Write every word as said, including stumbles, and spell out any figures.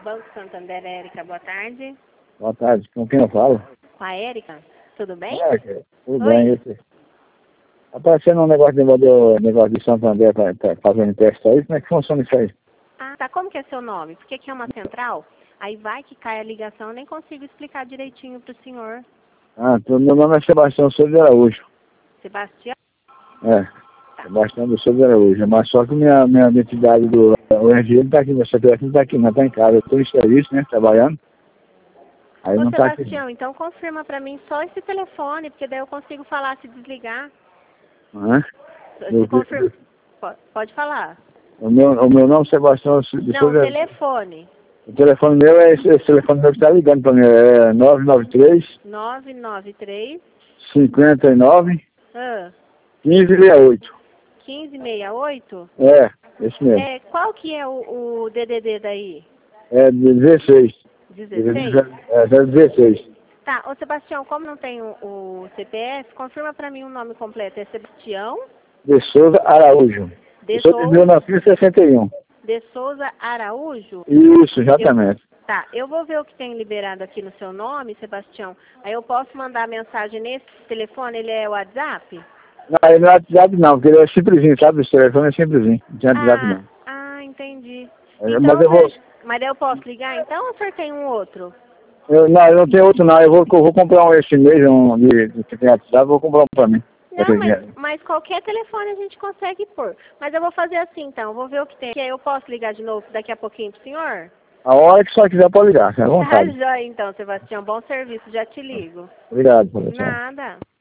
Banco Santander, Érica, boa tarde. Boa tarde, com quem eu falo? Com a Érica, tudo bem? Érica, tudo Oi. bem, esse. Aparecendo um negócio de, de, negócio de Santander pra, pra, fazendo teste aí, como é que funciona isso aí? Ah, tá, como que é seu nome? Porque aqui é uma central, aí vai que cai a ligação, eu nem consigo explicar direitinho pro senhor. Ah, tu- meu nome é Sebastião Souza de Araújo. Sebastião? É, Sebastião do Souza de Araújo, mas só que minha, minha identidade do o R G não tá aqui, meu C P F não tá aqui, não tá em casa, eu tô em serviço, né, trabalhando. Aí Ô, não tá aqui. Sebastião, então confirma pra mim só esse telefone, porque daí eu consigo falar se desligar. Não é? Se Eu- confirma... Pode, pode falar. O meu, o meu nome é Sebastião de Não, o Souza. telefone. O telefone meu é esse, esse telefone meu que tá ligando pra mim, é nove nove três, nove nove três, cinquenta e nove, ah, quinze sessenta e oito. quinze sessenta e oito. É, esse mesmo. É, qual que é o, o D D D daí? É dezesseis. dezesseis? É zero dezesseis. Tá, ô Sebastião, como não tem o, o C P F, confirma pra mim o nome completo. É Sebastião De Souza Araújo. de Eu sou de Souza, mil novecentos e sessenta e um. de Souza Araújo? Isso, Eu, exatamente. tá, eu vou ver o que tem liberado aqui no seu nome, Sebastião. Aí eu posso mandar mensagem nesse telefone, ele é WhatsApp? Não, ele não é WhatsApp não, porque ele é simplesinho, sabe? Esse telefone é simplesinho. Não tinha WhatsApp Ah, não. ah, entendi. É, Então, mas eu vou... você- mas daí eu posso ligar então ou o senhor tem um outro? Eu, não, eu não tenho outro não. Eu vou, eu vou comprar um esse mês, um de, de que tem WhatsApp, eu vou comprar um pra mim. Não, mas, mas qualquer telefone a gente consegue pôr. Mas eu vou fazer assim então, eu vou ver o que tem. Que aí eu posso ligar de novo daqui a pouquinho pro senhor? A hora que só quiser pode ligar, à Tá vontade. joia então, Sebastião. Bom serviço, já te ligo. Obrigado, professor. Nada.